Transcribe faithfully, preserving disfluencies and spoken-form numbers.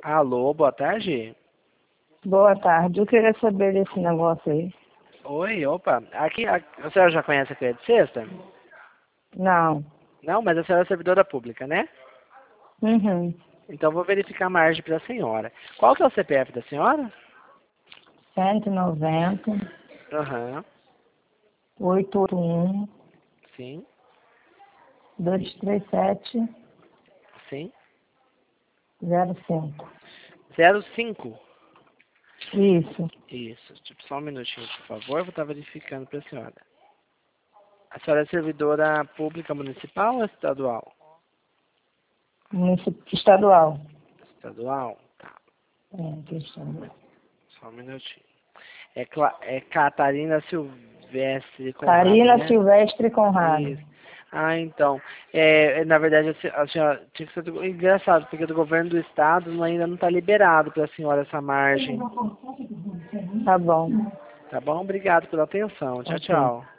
Alô, boa tarde. Boa tarde. Eu queria saber desse negócio aí. Oi, opa. Aqui, a, a senhora já conhece a Crédito Sexta? Não. Não, mas a senhora é servidora pública, né? Uhum. Então vou verificar a margem para a senhora. Qual que é o C P F da senhora? cento e noventa, Aham, oitocentos e oitenta e um, sim, duzentos e trinta e sete, sim. zero cinco. zero cinco. Isso. Isso. Tipo, só um minutinho, por favor. Vou estar verificando para a senhora. A senhora é servidora pública municipal ou estadual? Município estadual. Estadual? Tá. É, que estadual. Só um minutinho. É, Cla é Catarina Silvestre Conrado, Karina né? Silvestre Conrado. Isso. Ah, então. É, na verdade, a se- a senhora tinha que ser do, engraçado, porque do governo do estado não- ainda não está liberado para a senhora essa margem. Tá bom. Tá bom? Obrigado pela atenção. Tchau, Ok. tchau.